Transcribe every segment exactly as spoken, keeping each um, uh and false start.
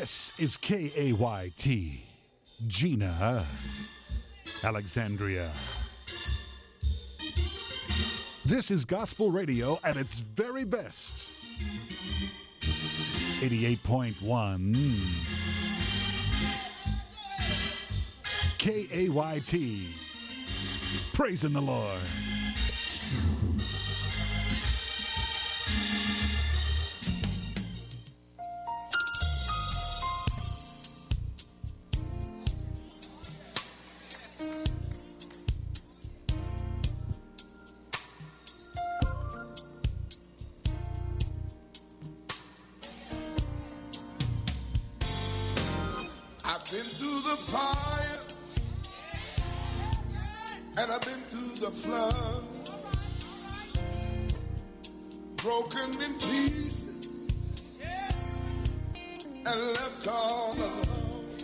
This is K A Y T, Gina, Alexandria. This is gospel radio at its very best. eighty-eight point one K A Y T, praising the Lord. And I've been through the flood, broken in pieces, and left all alone.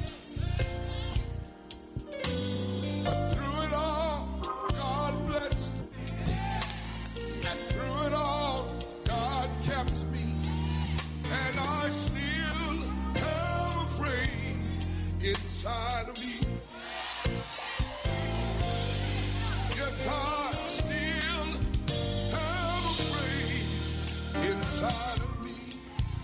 But through it all, God blessed me. And through it all, God kept me. And I still have a praise inside of me. Yes, I still have a praise inside of me.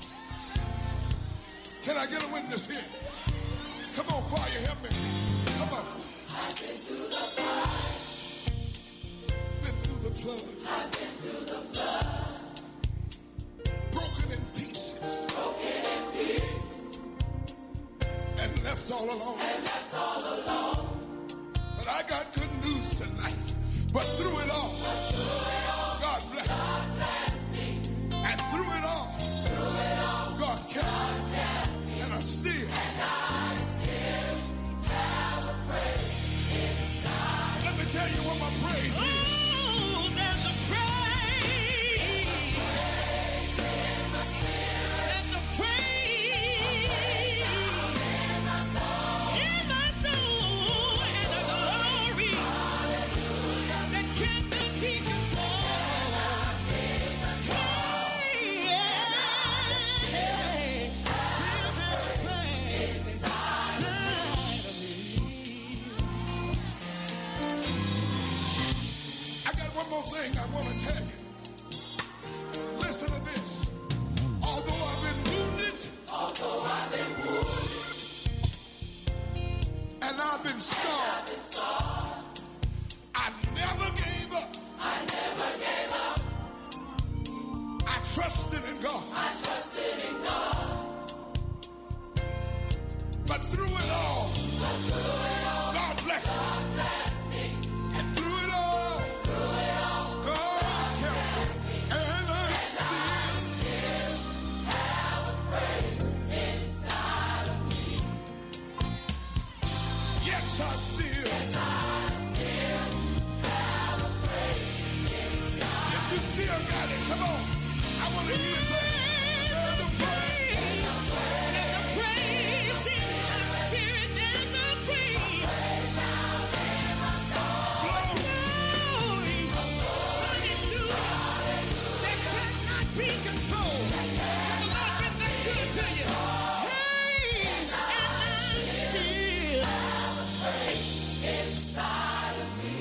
Can I get a witness here? Come on, choir, help me. Come on. I've been through the fire. Been through the flood. I've been through the flood. Broken in pieces. Broken in pieces. And left all alone. And left all alone. But I got good news tonight. But through it all, through it all God, bless God bless me. And through it all, through it all God kept God me. Kept me. And I still, and I still have a praise inside. Let me tell you what my praise is. Oh, there's a praise. There's a praise in my spirit. There's a praise in my soul. In my soul. And a glory. That cannot be controlled. Hey, yeah. There's a praise inside of me. I got one more thing I want to tell you. Listen to this. Although I've been wounded, although I've been wounded, and I've been scarred, I never gave up. I never gave up. I trusted in God. I trusted in God. But through it all, but through it all God bless me. God bless me. And through it all, through it all God kept me. And I and still, I still have a praise inside of me. Yes, I still. Yes, I still. You still got it. Come on. I want to hear you say, there's a praise. There's a praise in my spirit. There's a praise. Praise out in my soul. Glory. Hallelujah. That cannot be controlled. The Lord been that good to you. Hey, and I still have a praise inside of me.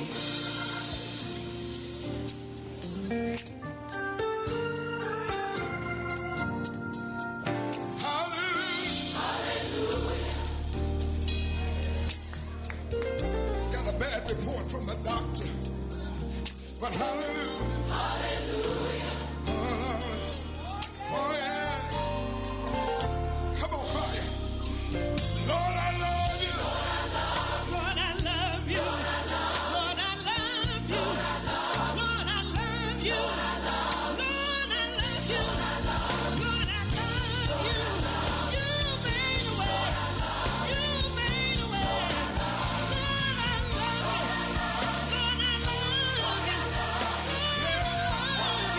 Bad report from the doctor, but hallelujah, hallelujah, hallelujah. Oh yeah, come on, choir. Lord, I love you. Lord, I love you. Lord, I love you. Lord, I love you. Lord, I love you. Lord, I love you. You made a way. You made a way. Lord, I love you.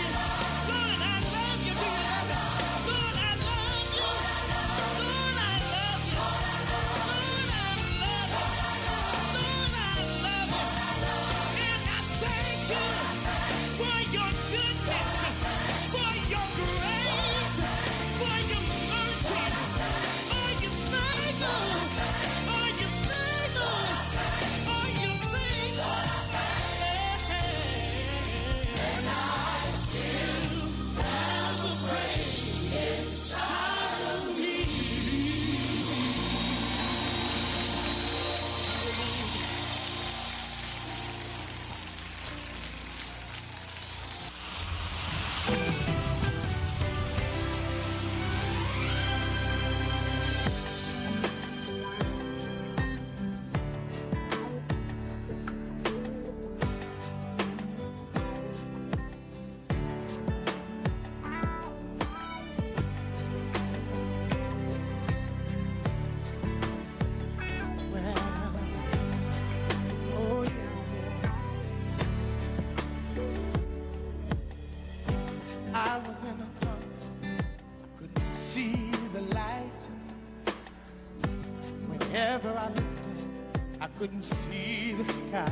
couldn't see the sky.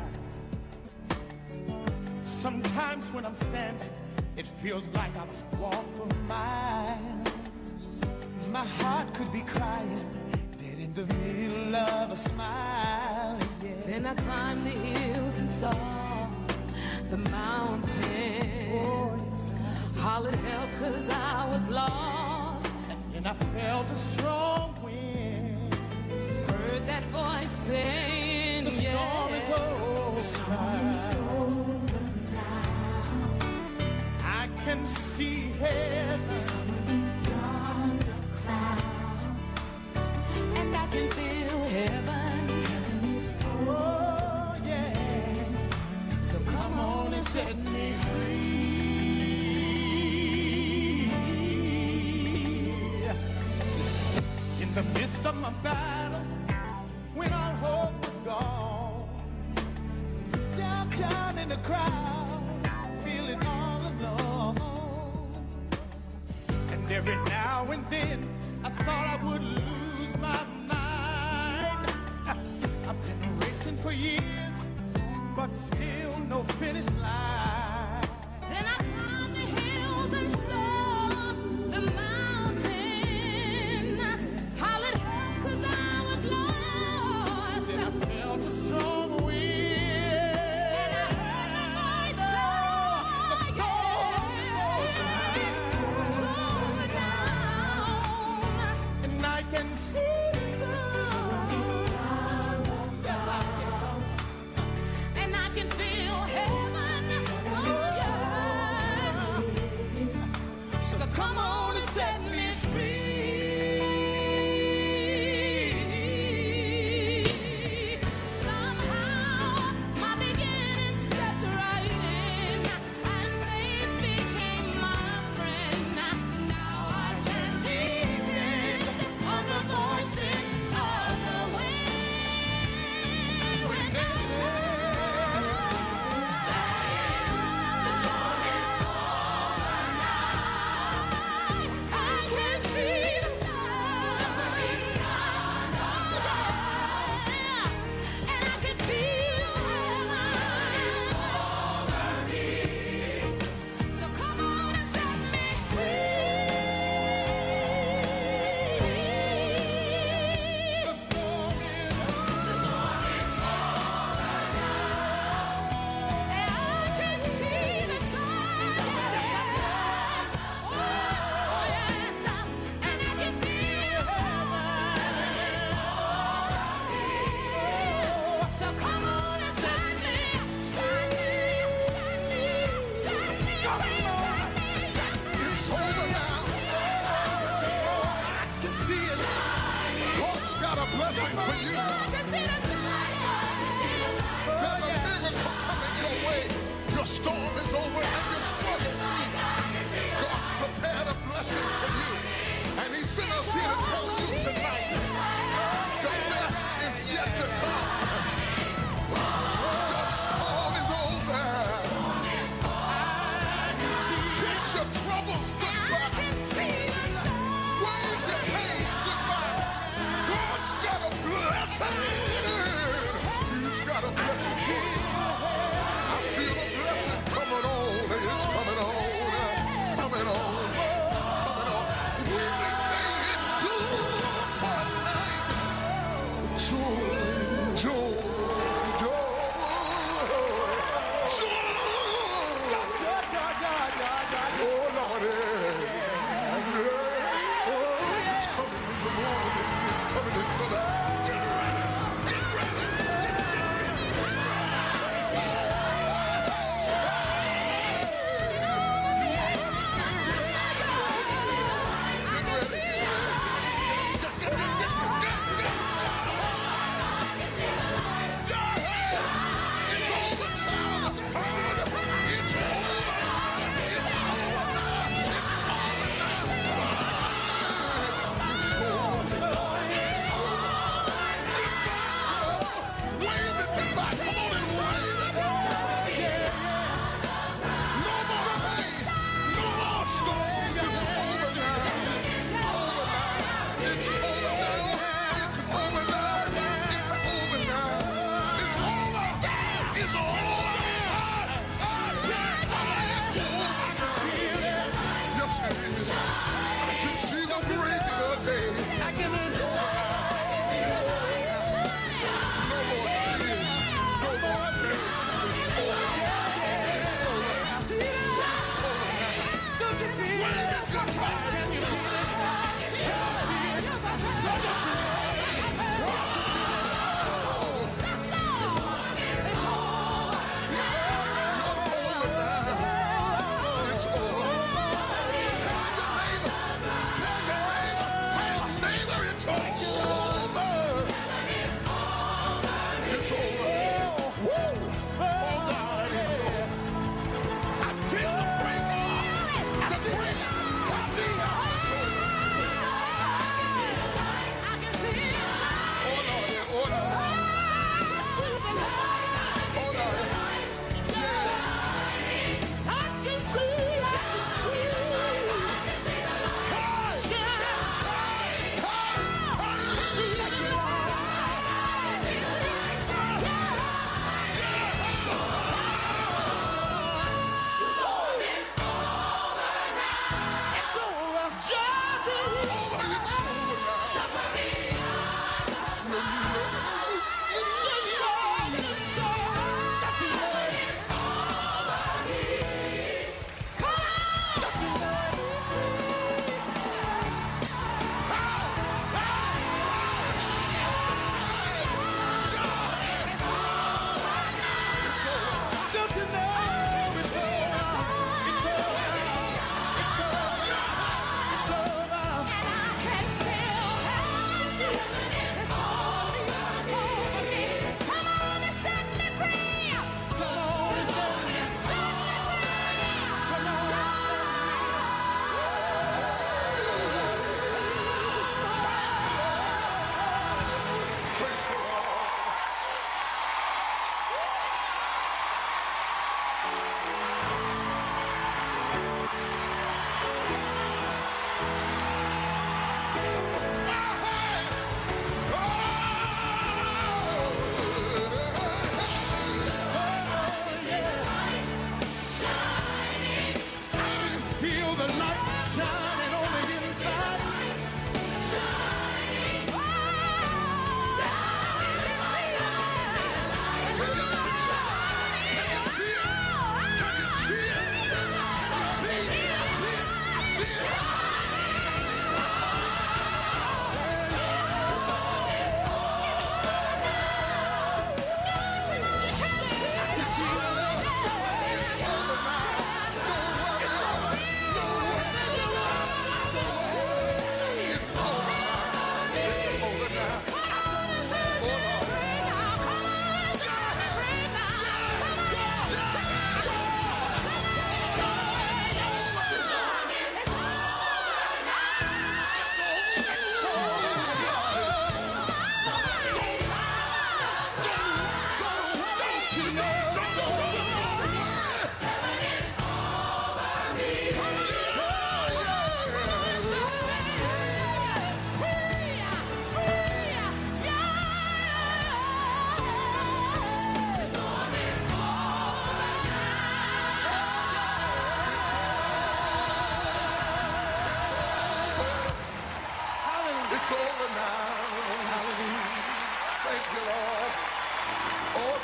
Sometimes when I'm standing, it feels like I was walking for miles. My heart could be crying, dead in the middle of a smile. Yeah. Then I climbed the hills and saw the mountains. Oh, yes. Hollered help 'cause I was lost. And I felt a strong wind. Heard that voice saying, the storm yeah. is over. The storm is over now. I can see heaven. Somewhere beyond the clouds. And I can feel heaven. Heaven is oh yeah. So come on and set me free. In the midst of my battle, when all hope was gone, downtown in the crowd, feeling all alone. And every now and then, I thought I would lose my mind. I've been racing for years, but still no finish line. Then I climbed the hills and saw the mountain. Hollered help 'cause I was lost. Then I felt a strong wind. And I heard the voice say, the storm it's over now. and I can see the sun. And I can feel heaven. Oh, yeah. So come on and set me free. Somehow my beginning stepped right in, and faith became my friend. Now I can depend on the voices of the wind. When they say, I can see the sun. And I can feel heaven. So come on and set me free. The storm is And I can see the sun. Oh, yes. And I can feel heaven. So come on and set me, set me, set me, set me free, set me. It's over now. I can see it. God's got a blessing for you. I can see the sun. There's a miracle coming your way. Your storm is over and your struggle free. God's prepared a blessing for you. And he sent us here to tell you tonight, the best is yet to come.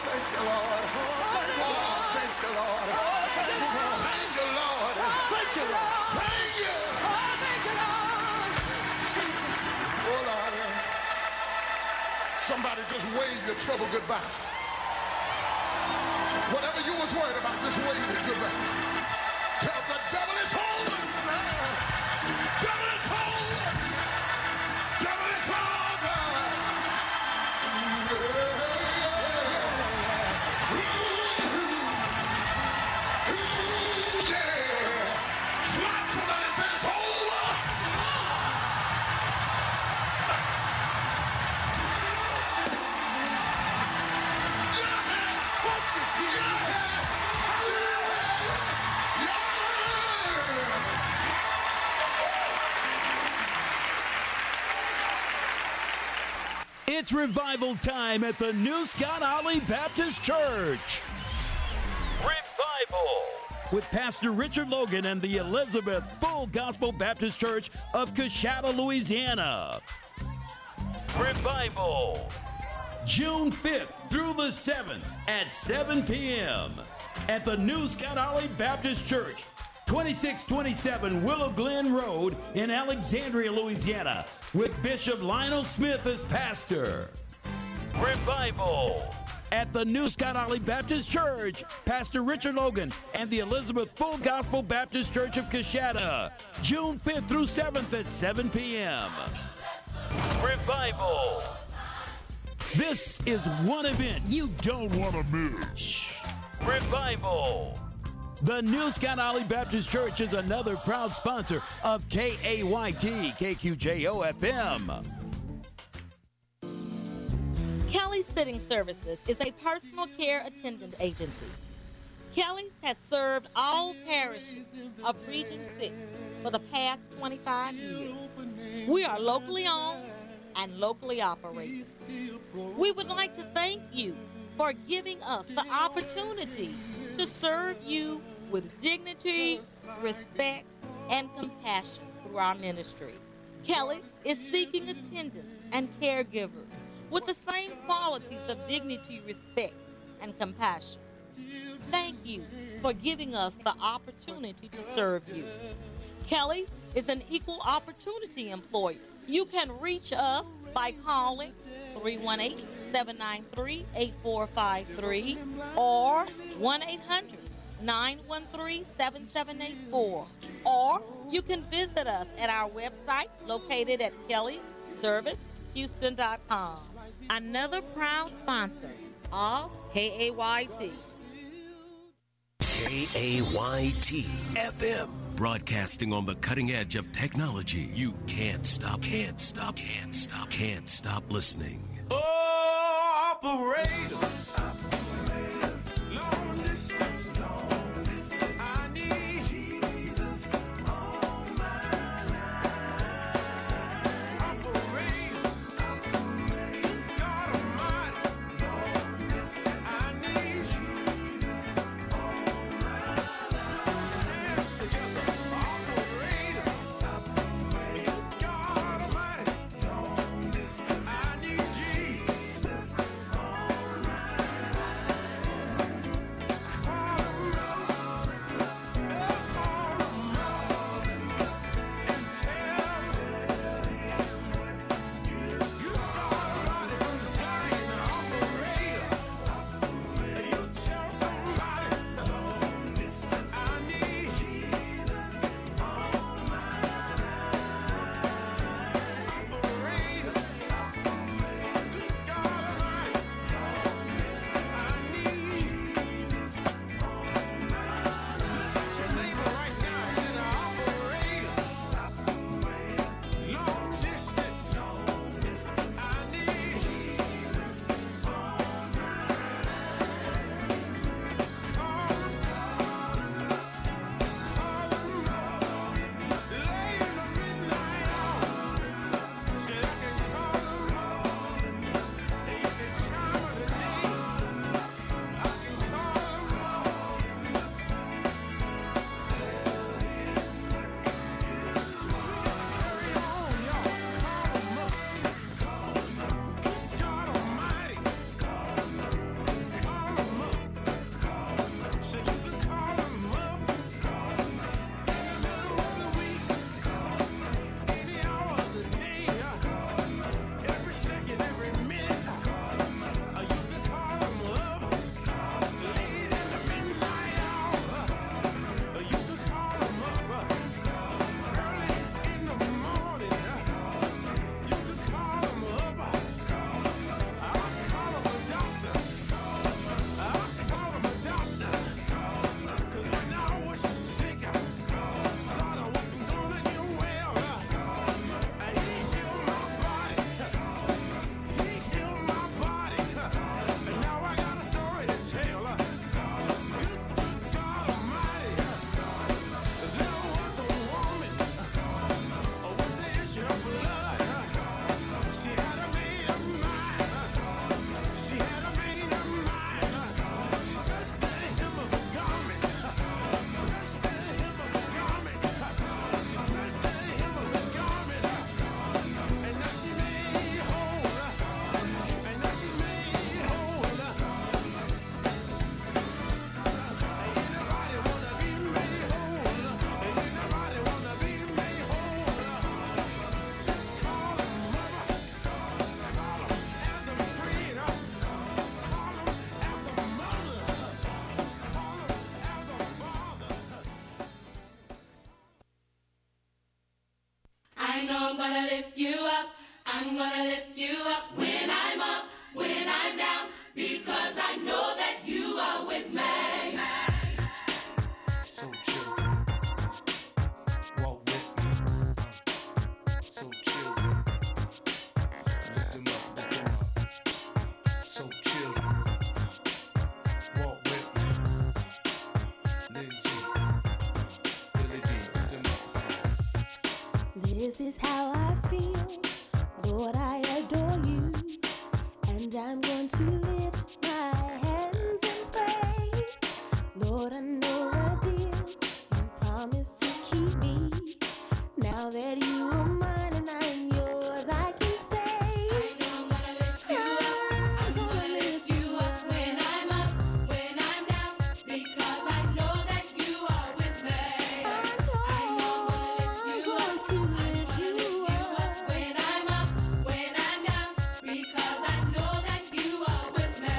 thank you, Lord. Oh, thank you, Lord. Thank you, Lord. Thank you, Lord. Thank you. Oh, Lord. Somebody just wave your trouble goodbye. Whatever you was worried about, just wave it goodbye. Tell the devil is holding. Devil is holding. Devil is holding. It's revival time at the New Scott Ollie Baptist Church. Revival! With Pastor Richard Logan and the Elizabeth Full Gospel Baptist Church of Coshada, Louisiana. Revival! June fifth through the seventh at seven p.m. at the New Scott Ollie Baptist Church, twenty-six twenty-seven Willow Glen Road in Alexandria, Louisiana, with Bishop Lionel Smith as pastor. Revival! At the New Scott Ollie Baptist Church, Pastor Richard Logan and the Elizabeth Full Gospel Baptist Church of Coshada, June fifth through seventh at seven p.m. Revival! This is one event you don't want to miss. Revival! The New Scott Ollie Baptist Church is another proud sponsor of K A Y T, K Q J O F M. Kelly's Sitting Services is a personal care attendant agency. Kelly's has served all parishes of Region six for the past twenty-five years. We are locally owned and locally operated. We would like to thank you for giving us the opportunity to serve you with dignity, respect, and compassion through our ministry. Kelly is seeking attendants and caregivers with the same qualities of dignity, respect, and compassion. Thank you for giving us the opportunity to serve you. Kelly is an equal opportunity employer. You can reach us by calling three one eight, seven nine three, eight four five three or one eight hundred, nine one three, seven seven eight four. Or you can visit us at our website located at kelly service houston dot com. Another proud sponsor of K A Y T. K A Y T F M. Broadcasting on the cutting edge of technology. You can't stop, can't stop, can't stop, can't stop listening. Oh, operator. Operator. Long distance. Long distance. I need Jesus on my line. Operator. Operator. God Almighty. Long distance. I need Jesus on my line. Stand together. Operator. Operator. God Almighty. Long distance. I need Jesus on my line. gonna lift you up. I'm gonna lift you up when I'm up, when I'm down, because I know that you are with me. So chill. Walk with me. So chill. Lift him up, lift him up. So chill. Walk with me. Lindsay. Billy D, lift him up. This is how I feel. Lord, I adore you. And I'm going to lift my hands in praise. Lord, I know a deal. You promised to keep me. Now that you are mine and I'm yours, I can say, I know I'm gonna lift you up. I'm gonna lift you up when I'm up, when I'm down, because I know that you are with me. I know I know I'm gonna lift you I'm up. going to lift you up. When I'm up, when I'm down, because I know that you are with me.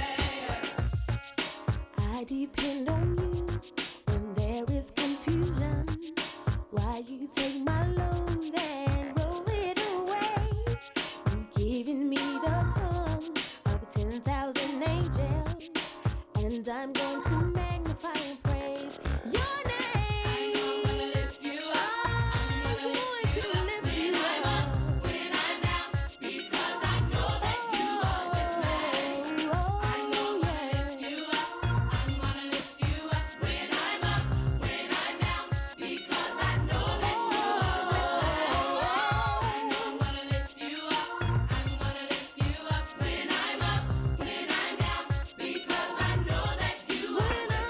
I depend on you when there is confusion. Why you take my load and roll it away? You've given me the tongue of ten thousand angels, and I'm going to magnify and praise your name. I'm gonna lift you up. I'm I'm gonna going lift to you up lift when you I'm up, up. when I'm down, because I know that you are with me. I know I'm gonna lift you up. I'm gonna lift you up when I'm up, when I'm down, because I know that you are with me. I know I'm gonna lift you up. I'm gonna lift you up when I'm up, when I'm down, because I know that you are with me.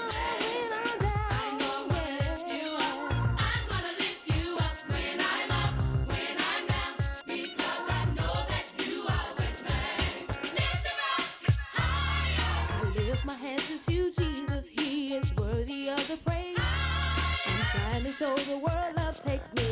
I know I'm gonna lift you up. I'm gonna lift you up when I'm up, when I'm down, because I know that you are with me. Lift him up higher. I lift my hands into Jesus, he is worthy of the praise. I'm trying to show the world love takes me.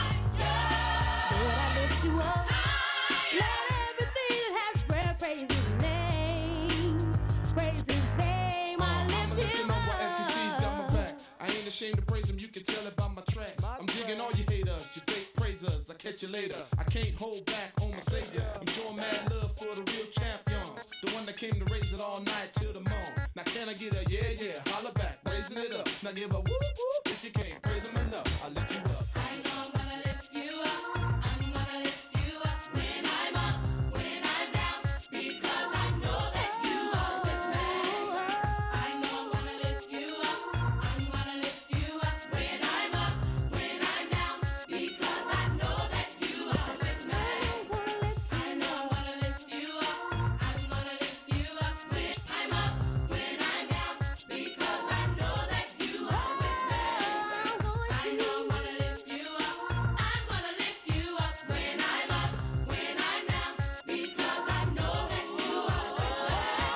Lord, I lift you up. Let everything that has breath praise his name. Praise his name. I I'ma lift lift him him up while S C C's got my up. back. I ain't ashamed to praise him, you can tell it by my tracks. I'm digging all you haters, you fake praisers. I catch you later. I can't hold back on my savior. I'm showing mad love for the real champions. The one that came to raise it all night till the morn. Now can I get a yeah, yeah, holla back, raising it up. Now give a whoop, whoop, if you can't praise him enough. I lift you up. I know I'm gonna lift you up. I'm gonna lift you up when I'm up, when I'm down, because I know that you are with me. I know I'm gonna lift you up. I'm gonna lift you up when I'm up, when I'm down, because I know that you are with me. I know I'm gonna lift you up. I'm gonna lift you up when I'm up, when I'm down, because I know that you are with me. I know I'm gonna lift you up. I'm gonna lift you up when I'm up, when I'm down, because I know that you are with me.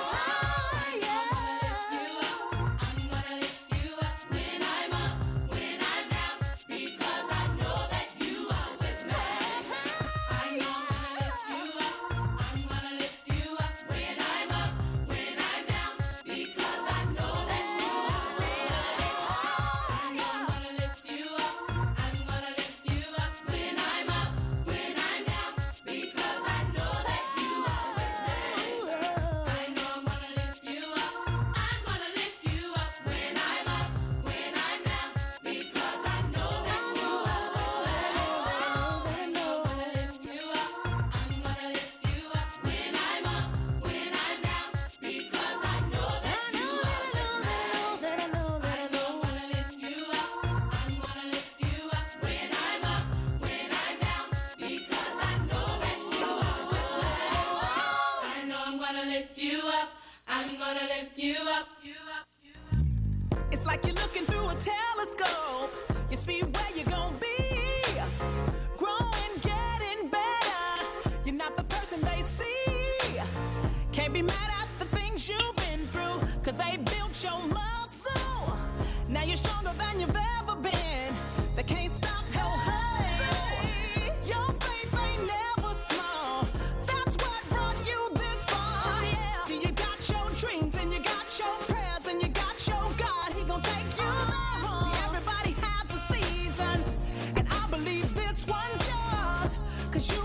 I know I'm gonna lift you up. I'm gonna lift you up when I'm up, when I'm down, because I know that you are with me. I know I'm gonna lift you up. I'm gonna lift you up when I'm up, when I'm down, because I know that you are with me. I know I'm gonna lift you up. I'm gonna lift you up when I'm up, when I'm down, because I know that you are with me. I know I'm gonna lift you up. I'm gonna lift you up when I'm up, when I'm down, because I know that you are with me. I know I'm gonna lift you up. I'm gonna lift you up when I'm up, when I'm down, because I know that you are with me. I know I'm gonna lift you up. I'm gonna lift you up when I'm up, when I'm down, because I know that you are with me. I know I'm gonna lift you up. I'm gonna lift you up. It's like you're looking through a telescope. You see where you're gonna be. Growing, getting better. You're not the person they see. Can't be mad at the things you've been through, cause they built your muscle. Now you're stronger than you've ever been. They can't stop your hustle. Your faith ain't never small. That's what brought you this far. See, you got your dreams and you got your prayers and you got your God. He gon' take you there. See, everybody has a season, and I believe this one's yours, cause you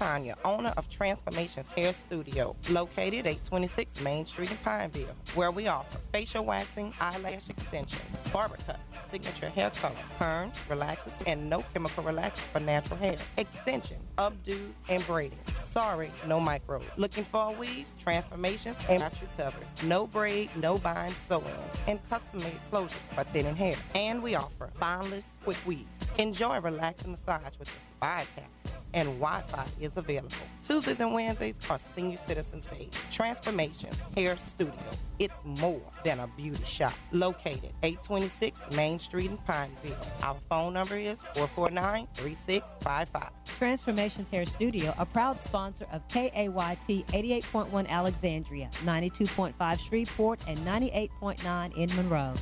Tanya, owner of Transformations Hair Studio, located at twenty-six Main Street in Pineville, where we offer facial waxing, eyelash extensions, barber cuts, signature hair color, perms, relaxers, and no chemical relaxers for natural hair, extensions, updos, and braiding. Sorry, no micro. Looking for a weave? Transformations and got you covered. No braid, no bind, sew-ins, and custom-made closures for thinning hair. And we offer bondless quick weaves. Enjoy a relaxing massage with the Spy Capsule, and Wi-Fi is available. Tuesdays and Wednesdays are Senior Citizens Day. Transformations Hair Studio. It's more than a beauty shop. Located eight twenty-six Main Street in Pineville. Our phone number is four four nine, three six five five. Transformations Hair Studio, a proud sponsor of K A Y T eighty-eight point one Alexandria, ninety-two point five Shreveport, and ninety-eight point nine in Monroe.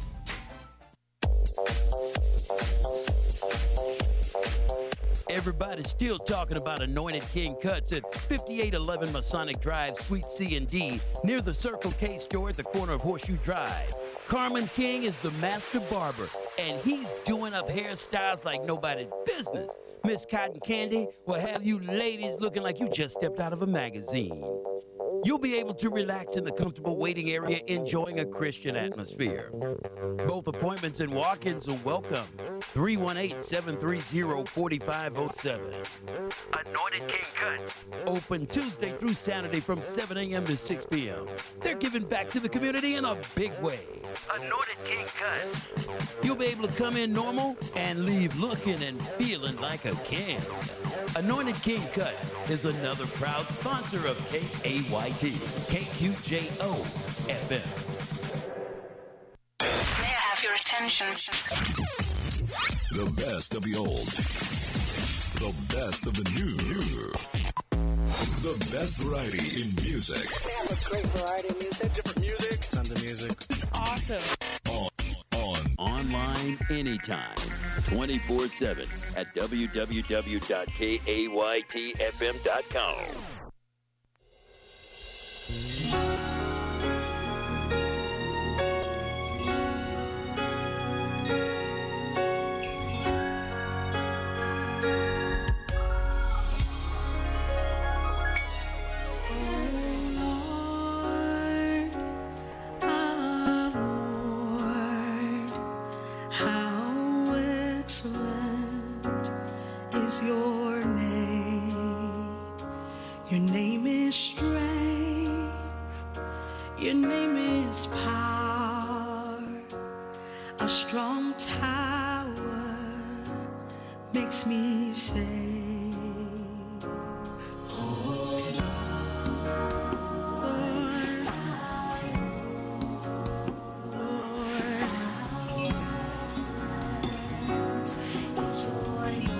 Everybody's still talking about Anointed King Cuts at fifty-eight eleven Masonic Drive, Suite C and D, near the Circle K store at the corner of Horseshoe Drive. Carmen King is the master barber, and he's doing up hairstyles like nobody's business. Miss Cotton Candy will have you ladies looking like you just stepped out of a magazine. You'll be able to relax in the comfortable waiting area, enjoying a Christian atmosphere. Both appointments and walk-ins are welcome. three one eight, seven three zero, four five zero seven. Anointed King Cuts. Open Tuesday through Saturday from seven a.m. to six p.m. They're giving back to the community in a big way. Anointed King Cuts. You'll be able to come in normal and leave looking and feeling like a king. Anointed King Cuts is another proud sponsor of K A Y T, K Q J O F M. May I have your attention? The best of the old. The best of the new. The best variety in music. They have a great variety of music. Different music. Tons of music. It's awesome. On. On. Online anytime. twenty-four seven at w w w dot k a y t f m dot com. Your name, your name is strength, your name is power, a strong tower makes me safe. Oh Lord, Lord, is your name.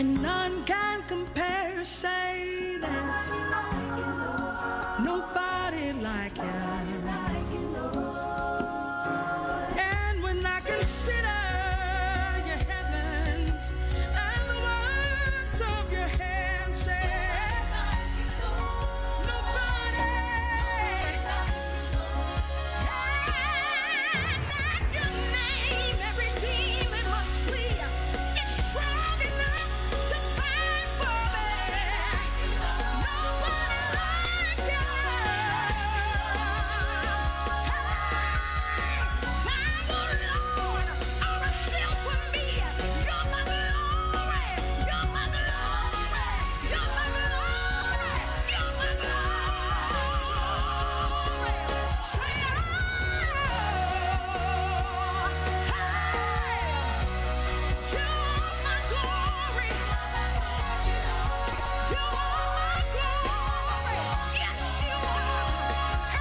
and none can compare. Say this, nobody like you. And when I consider your heavens and the works of your hands, say nobody. And at your name, every demon must flee. It's strong enough to fight for me. Nobody like you. Thou, oh Lord, are a shield for me. You're my glory. You're my glory. You're my glory. You're my glory. Say, you are my glory. You are my glory. Yes, you are.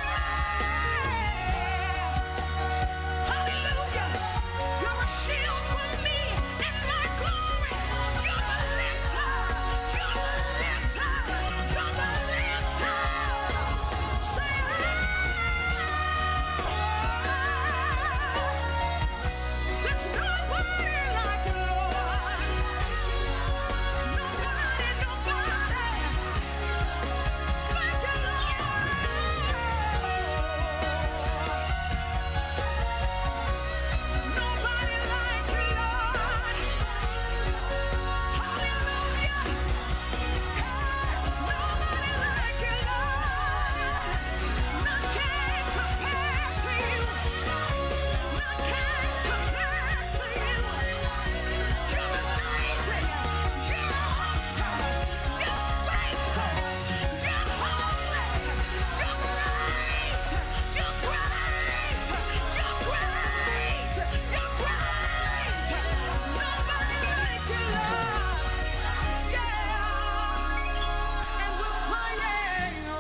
Hallelujah. You're a shield for me and my glory. You're the lifter. You're the lifter. You're the lifter. Say, there's nobody like you, Lord. Nobody, nobody. Thank you, Lord. Nobody like you, Lord. Hallelujah. Nobody like you, Lord. None can compare to you. None can compare to you. You're amazing. You're awesome. You're faithful. You're holy. You're great. You're great. You're great. You're great. Nobody like you, Lord. Yeah. And we're crying, oh,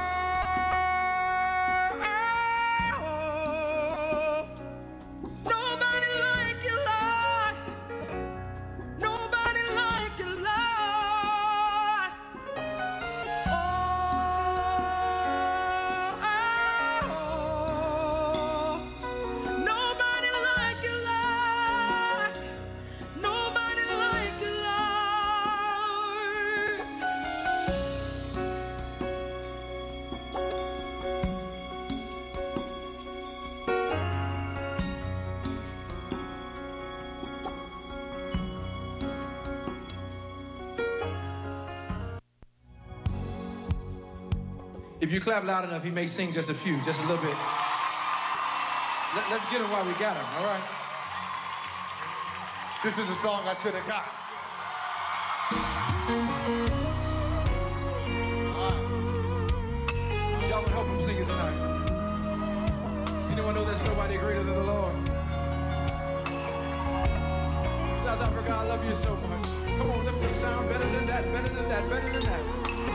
nobody like you, Lord. Nobody like you, Lord. Oh, nobody like you, Lord. Nobody like you, Lord. If you clap loud enough, he may sing just a few, just a little bit. Let, let's get him while we got him, all right? This is a song I should have got. Y'all would help him sing it tonight. Anyone know there's nobody greater than the Lord? South Africa, I love you so much. Come on, lift the sound better than that, better than that, better than that.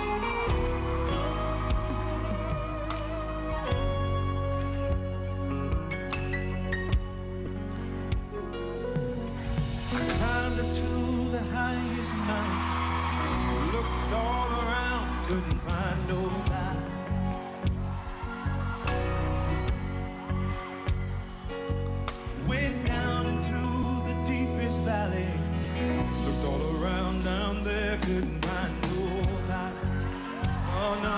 I climbed up to the highest mountain, looked all around, couldn't find nobody. Went down into the deepest valley, looked all around down there, couldn't find nobody. Oh no.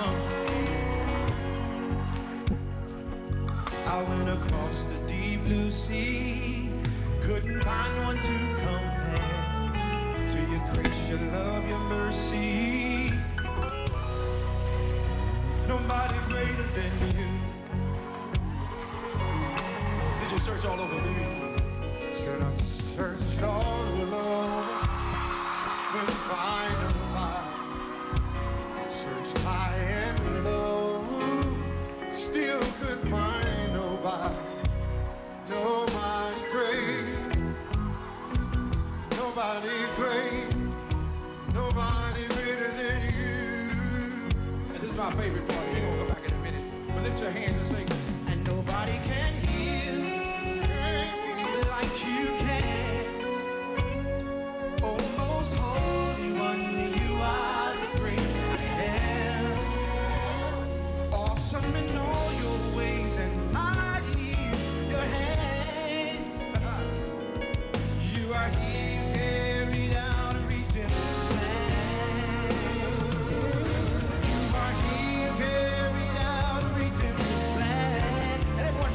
I went across the deep blue sea, couldn't find one to compare to your grace, your love, your mercy. Nobody greater than you. Did you search all over, baby? Said I searched all over, couldn't find nobody. Searched high and low, still couldn't find nobody. Nobody great, nobody great, nobody greater than you. And this is my favorite part. We're gonna go back in a minute. But lift your hands and sing. And nobody can heal like you can.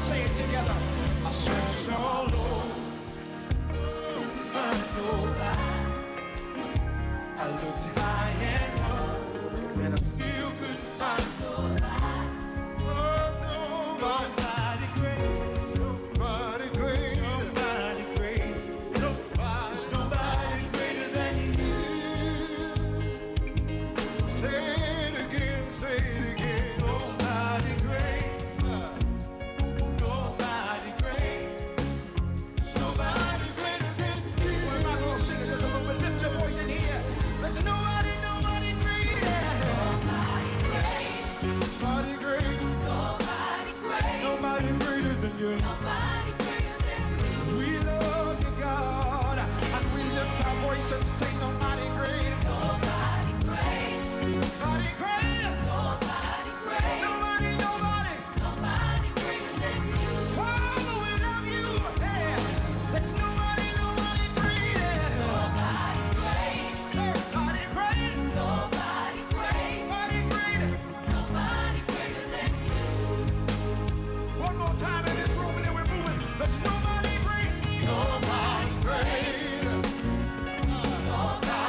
say it together. I searched all over, find nobody. I looked high and low, and I still couldn't find nobody. Oh, nobody great, nobody great, nobody great, nobody, there's nobody greater than you. Say it again, say it again. Nobody great, nobody great, there's nobody greater than you. We're not gonna sing it just a little bit. Lift your voice in here. There's nobody, nobody greater. Nobody great, nobody great, nobody great, nobody greater than you. Nobody greater than you. We love you, God, and we lift our voice and say nobody great. Nobody great, nobody great, nobody great, nobody, nobody, nobody greater than you. Father, we love you. Yeah. There's nobody, nobody greater. Nobody great, nobody great, nobody great, nobody greater, nobody greater than you. One more time in this room and then we're moving. There's nobody great, nobody great, nobody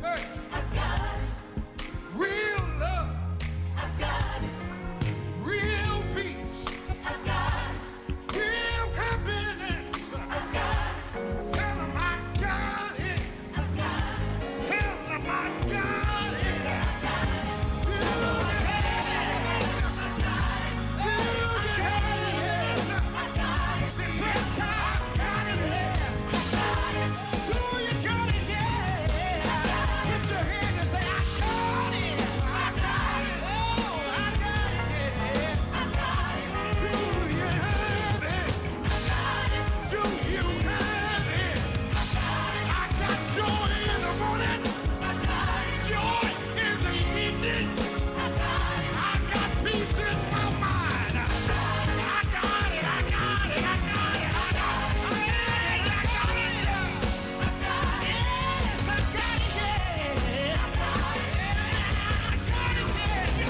Hey. I got it. Real love. I got it. Real peace. I got it. Real happiness. I got it. Tell them I got it. I got it. Tell them I got it. I got it. You can have it. I got it. You can have it. I got it. This is how I got it. I got it. Do you got it? Yeah. I got it. Put your hand and say, I got it. I got it. Oh, I got it. Yeah. I got it. Do you have it? I got it. Do you have it? I got it. I got joy in the morning. I got it. Joy in the evening. I got it. I got peace in my mind. I got it. I got it. I got it. I got it. I got it. I got it. I got it. Yes, I got it. Yeah. I got it. I got it. Yeah.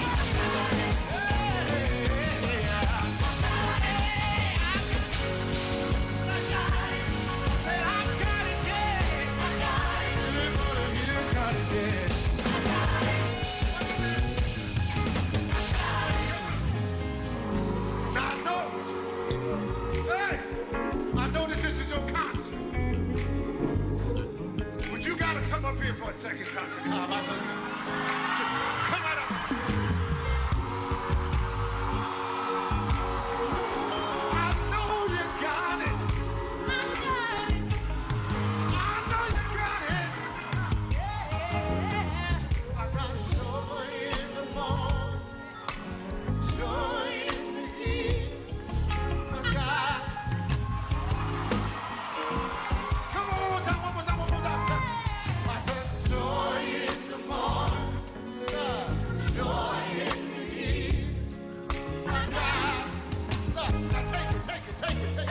Now I know, hey, I know that this is your concert, but you gotta come up here for a second, Tasha Cobb. I know you. Just come right up. I know you got it. I got it. I know you got it. Yeah. I got joy in the morning, joy in the evening. I got. Come on, one more time, one more time, one more time. I said joy in the morning, uh, joy in the evening. I got. Look, now take it, take it, take it, take it.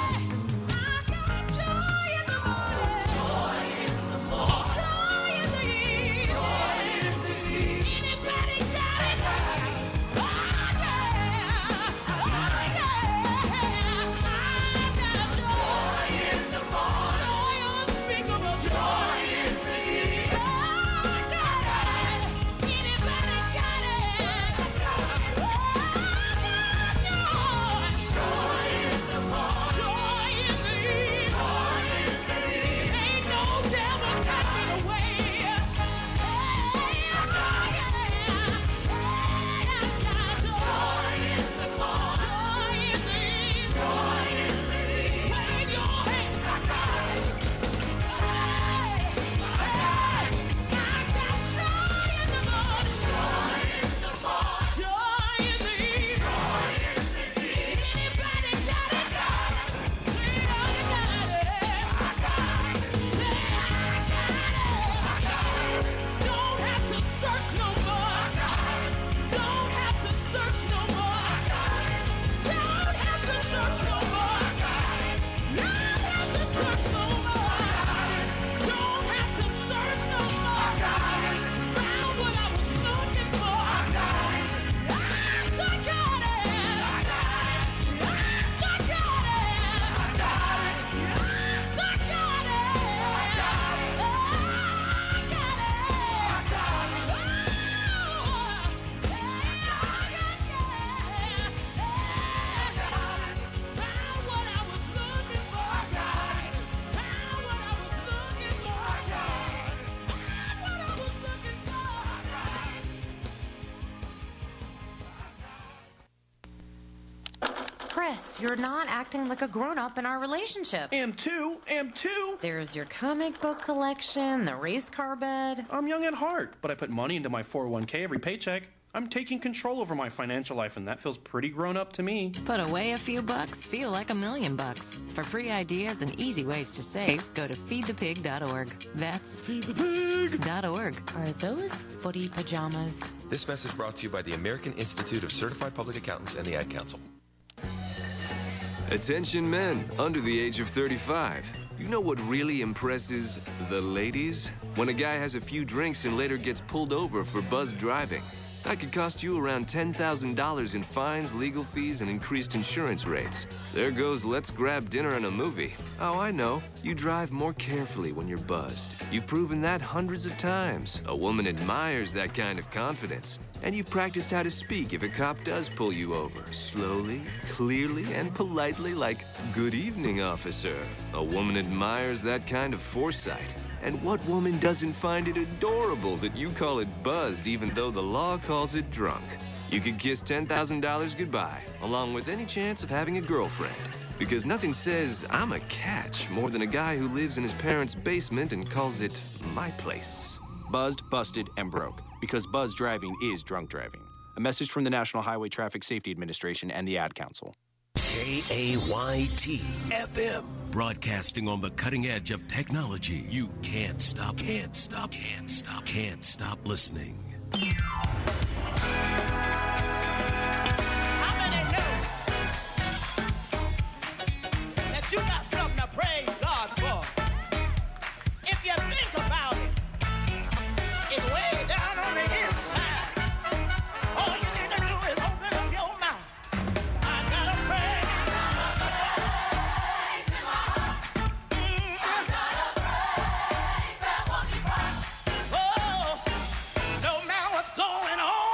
I got joy in the morning, joy in the morning, joy in the evening, joy in the evening. Anybody got it? Oh yeah, oh yeah. I got joy in the morning, joy unspeakable, joy in the evening. I got it. Anybody got it? I got it. Oh, I got joy, joy in the morning, joy in the evening, joy in the evening. Ain't no devil take it away. Hey, I got it. Hey, I got joy in the morning, joy in the evening, joy in the evening. Wave your hand. I got it. Hey, hey, I got joy in the morning, joy in the morning, joy in the evening, joy in the evening. Anybody got it? We all got it. I got it. Say I got it. I got it. Don't have to search no more. I got it. Don't have to search no more. I got it. Don't have to search no more. I got it. Don't have to search no more. I got it. Don't have to search no more. I got it. Found what I was looking for. I got it. Yes, I got it. I got it. Yes, I got it. I got it. Yes, I got it. I got it. Oh, I got it. I got it. Oh, yeah, I got it. I got it. Found what I was looking for. I got it. Found what I was looking for. I got it. Found what I was looking for. I got it. Chris, you're not acting like a grown-up in our relationship. Am too, am too. There's your comic book collection, the race car bed. I'm young at heart, but I put money into my four oh one k every paycheck. I'm taking control over my financial life, and that feels pretty grown up to me. Put away a few bucks, feel like a million bucks. For free ideas and easy ways to save, go to feed the pig dot org. That's feed the pig dot org. Are those footy pajamas? This message brought to you by the American Institute of Certified Public Accountants and the Ad Council. Attention men under the age of thirty-five. You know what really impresses the ladies? When a guy has a few drinks and later gets pulled over for buzz driving. That could cost you around ten thousand dollars in fines, legal fees, and increased insurance rates. There goes let's grab dinner and a movie. Oh, I know. You drive more carefully when you're buzzed. You've proven that hundreds of times. A woman admires that kind of confidence. And you've practiced how to speak if a cop does pull you over. Slowly, clearly, and politely like, "Good evening, officer." A woman admires that kind of foresight. And what woman doesn't find it adorable that you call it buzzed even though the law calls it drunk? You could kiss ten thousand dollars goodbye, along with any chance of having a girlfriend. Because nothing says, "I'm a catch," more than a guy who lives in his parents' basement and calls it my place. Buzzed, busted, and broke. Because buzz driving is drunk driving. A message from the National Highway Traffic Safety Administration and the Ad Council. K A Y T F M. Broadcasting on the cutting edge of technology. You can't stop, can't stop, can't stop, can't stop listening. How many know that you got something to praise God for? If you think about it, it's way down on the inside. All you need to do is open up your mouth. I gotta praise. Oh, no matter what's going on.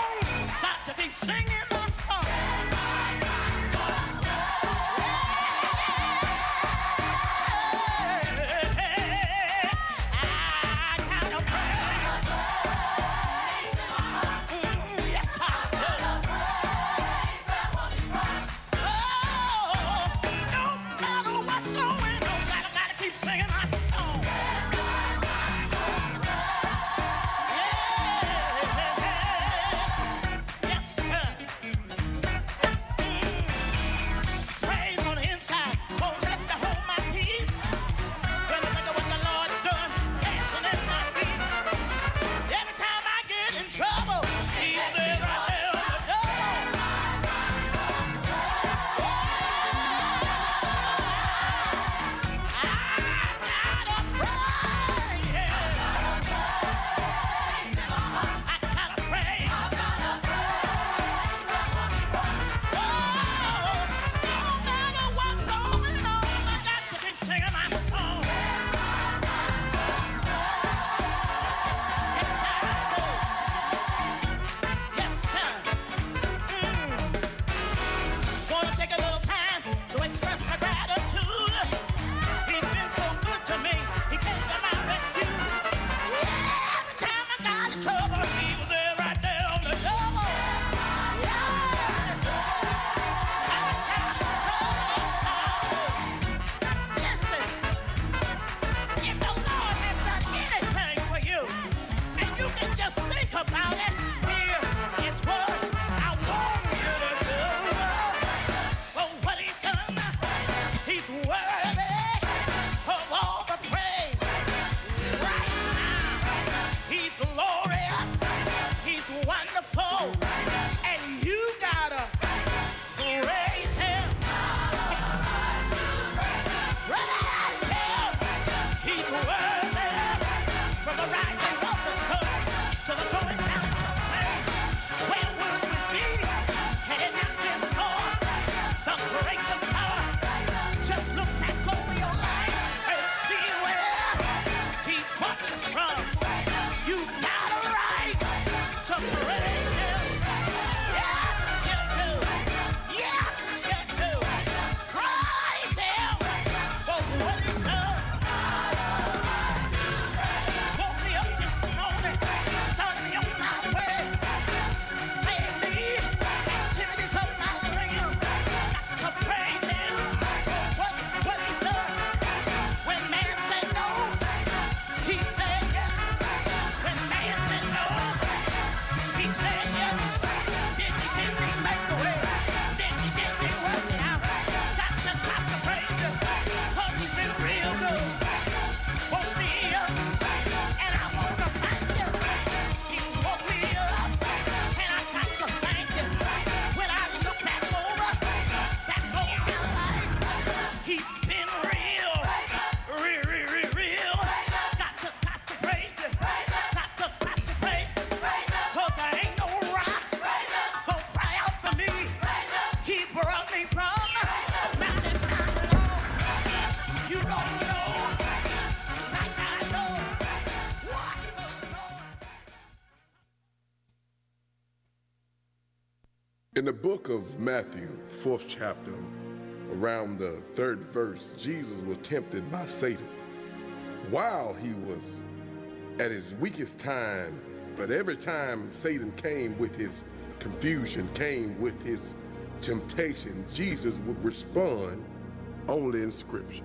In the book of Matthew, fourth chapter, around the third verse, Jesus was tempted by Satan while he was at his weakest time. But every time Satan came with his confusion, came with his temptation, Jesus would respond only in Scripture.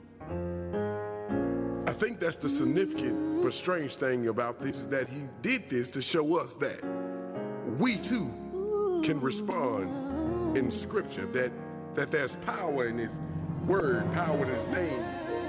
I think that's the significant but strange thing about this, is that he did this to show us that we too can respond in Scripture, that, that there's power in his word, power in his name.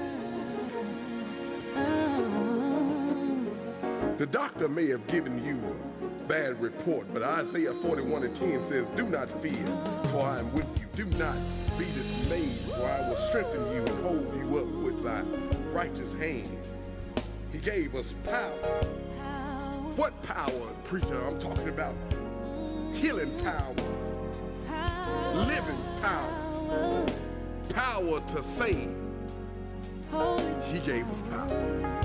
The doctor may have given you a bad report, but Isaiah forty-one and ten says, do not fear, for I am with you. Do not be dismayed, for I will strengthen you and hold you up with thy righteous hand. He gave us power. What power, preacher? I'm talking about healing power, living power, power to save. He gave us power.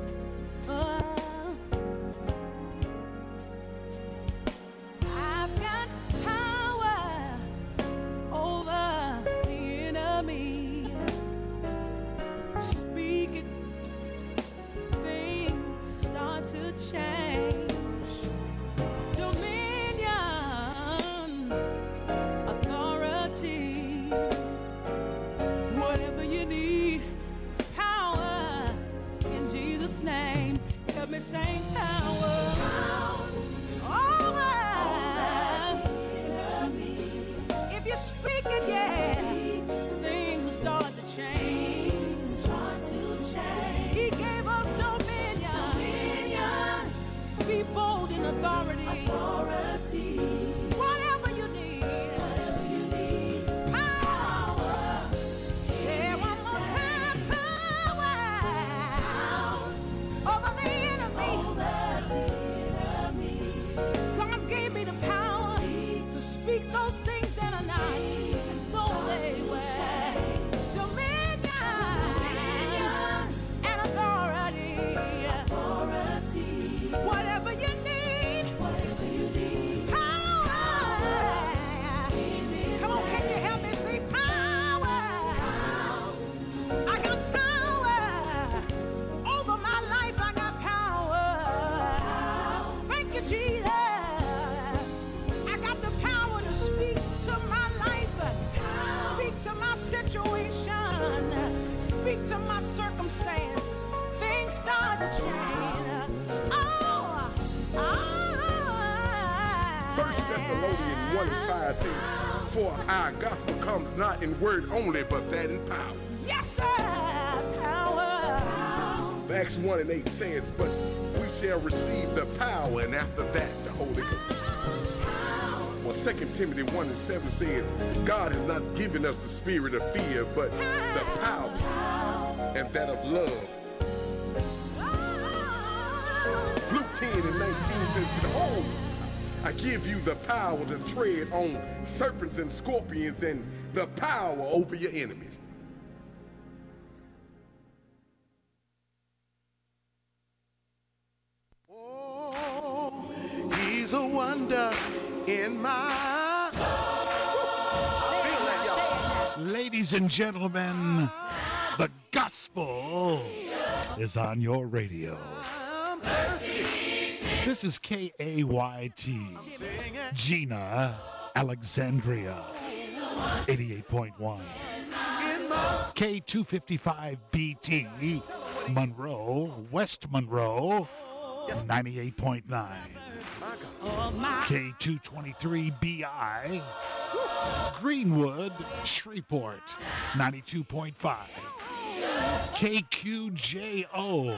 I've got power over the enemy. Speak it, things start to change. Dominion, authority, whatever you need, it's power in Jesus' name. Help me sing power. Over. If you speak it, yeah, things will start to change. He gave us dominion. Be bold in authority. Whatever you need. It's power. Say it one more time. Power. Over the enemy. God gave me the power to speak those things that are not as though they were. Dominion and authority. Whatever you need. Power. Come on, can you help me say power? I got power. Over my life, I got power. Thank you, Jesus. I got the power to speak to my life, speak to my situation, speak to my circumstance. Things start to change. Oh, oh. First Thessalonians one and five says, for our gospel comes not in word only, but that in power. Yes, sir. Power. Acts one and eight says, but we shall receive the power, and after that, the Holy Ghost. Well, Second Timothy one and seven says, God has not given us the spirit of fear, but the power and that of love. Luke ten and nineteen says, behold, I give you the power to tread on serpents and scorpions and the power over your enemies. He's a wonder in my. Feel that, y'all. Ladies and gentlemen, the gospel is on your radio. This is K A Y T, Gina, Alexandria, eighty-eight point one. K two fifty-five B T, Monroe, West Monroe, ninety-eight point nine. K two twenty-three B I, Greenwood, Shreveport, ninety-two point five. K Q J O,